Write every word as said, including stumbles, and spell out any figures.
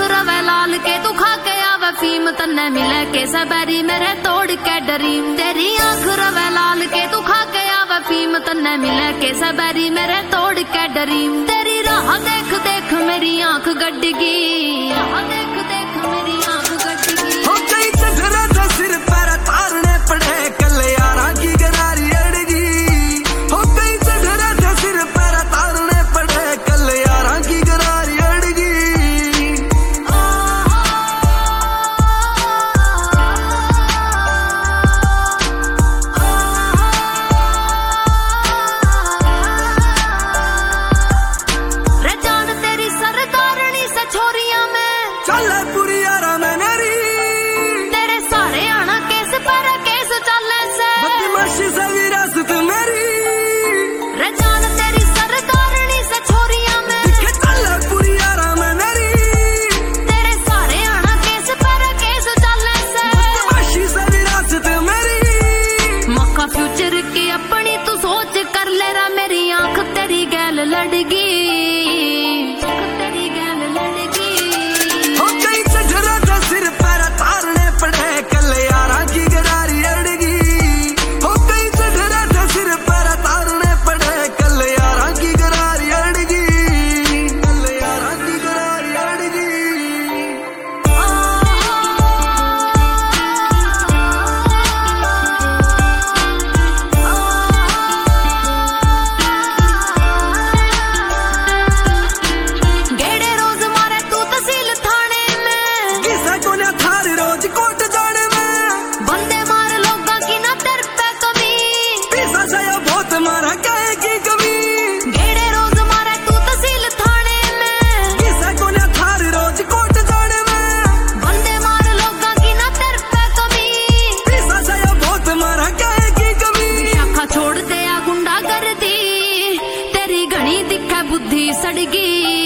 रवे लाल के तू खा के आवे फीम तन्ने मिले के सबरी मेरे तोड़ के डरीम। तेरी आंख रवे लाल के तू खा के आवे फीम तन्ने मिले के सबरी मेरे तोड़ के डरीम। तेरी राह देख देख मेरी आंख गड्डगी, राह देख देख मेरी आंख गड्डगी। हो गई चढ़रा था सिर पर तारने पड़े कल यारा की गरारी अड़गी। हो गई चढ़रा था सिर पर तारने पड़े कल यारा की गरारी अड़गी। रे जान तेरी सरदारनी से छोरियां में चल पूरी यारा मैं मेरी तेरे सारे आना केस पर केस चले से बदमाशी से विरासत मेरी। रे जान तेरी सरदारनी से छोरियां में दिखे चल पूरी यारा मैं मेरी तेरे सारे आना केस पर केस चले से बदमाशी से विरासत मेरी। मक्का फ्यूचर की अपनी तू सोच कर ले रा मेरी आंख तेरी गैल लड़गी, तेरी गैल लड़गी। हो गई चढ़रा था सिर पर तारने पड़े कल यारा की गरारी अड़गी। हो गई चढ़रा था सिर पर तारने पड़े कल यारा की गरारी अड़गी, कल यारा की गरारी अड़गी। गेड़े रोज मारे तू तहसील थाने में किसे को ना थार रोज कोट जाने में बंदे मार लोगा की ना तेर पे कमी। पैसा जाया बहुत मारा कहे की कमी। गेड़े रोज मारे तू तहसील थाने में किसे को ना थार रोज कोट जाने में बंदे मार लोगा की ना तेर पे कमी। पैसा जाया बहुत मारा कहे की कमी। शाखा छोड़ दे आ गुंडा कर दी तेरी घनी दिखे बुद्धि सड़गी।